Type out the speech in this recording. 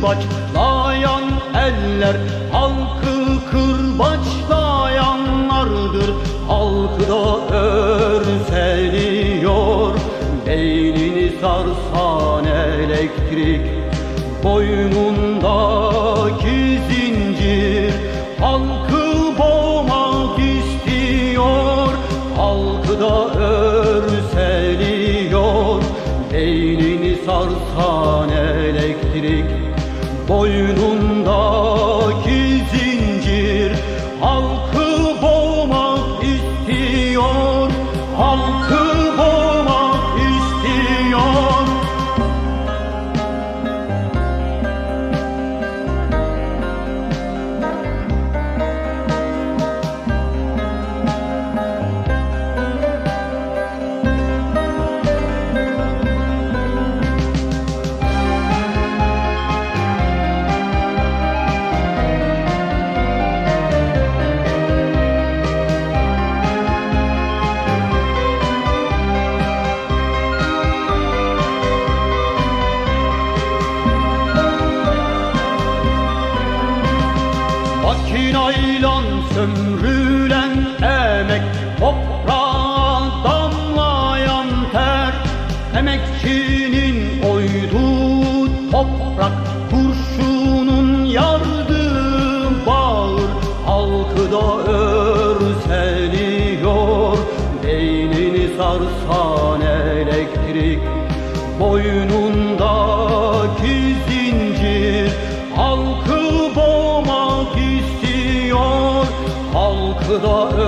kırbaçlayan eller halkı kırbaçlayanlardır. Halkı da örseliyor, beynini sarsan elektrik. Boynundaki zincir halkı boğmak istiyor. Halkı da örseliyor, beynini sarsan elektrik. Boynundaki zincir halkı boğmak istiyor. Halkı boğmak istiyor. Makinayla sömrülen emek, toprağa damlayan ter. Emekçinin oyduğu toprak, kurşunun yardığı bağır. Halkı da örseliyor, beynini sarsan elektrik. Boynundaki zincir halkı boğmak istiyor. Halkı da